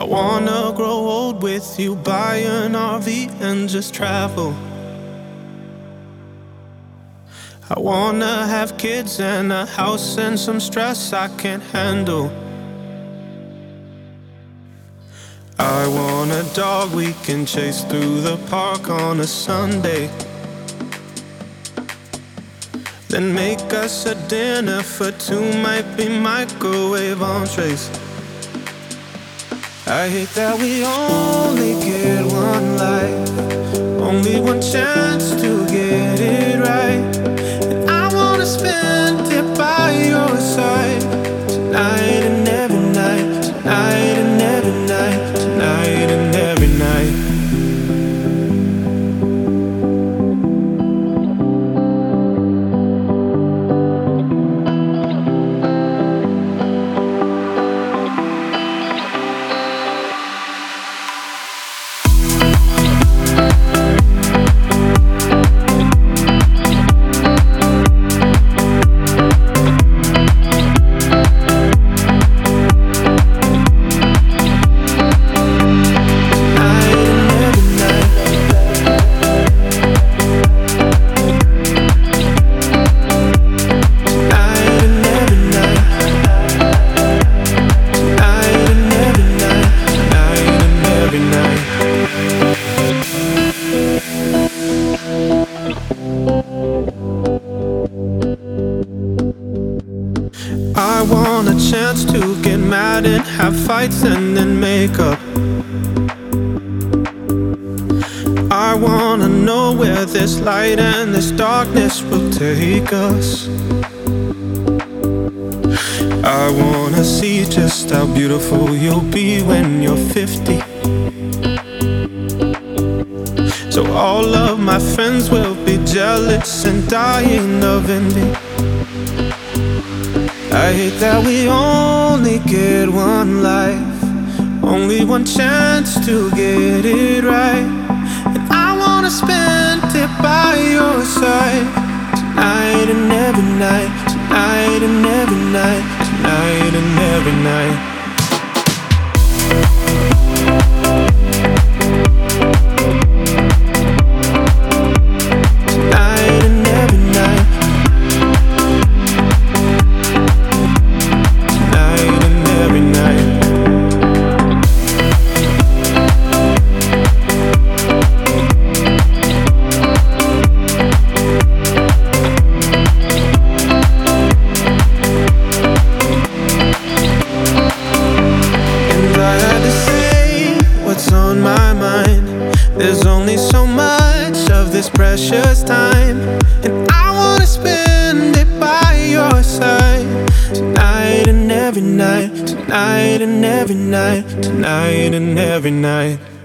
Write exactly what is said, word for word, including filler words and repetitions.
wanna grow old with you, buy an R V and just travel. I wanna have kids and a house and some stress I can't handle. I want a dog we can chase through the park on a Sunday, then make us a dinner for two, might be microwave entrees. I hate that we only get one life, only one chance to get it right. And I wanna spend it by your side, tonight and every night, tonight and every night, tonight and every night. I want a chance to get mad and have fights and then make up. I wanna know where this light and this darkness will take us. I wanna see just how beautiful you'll be when you're fifty, so all of my friends will be jealous and dying of envy. I hate that we only get one life, only one chance to get it right. And I wanna spend it by your side, tonight and every night, tonight and every night, tonight and every night. There's only so much of this precious time, and I wanna spend it by your side, tonight and every night, tonight and every night, tonight and every night.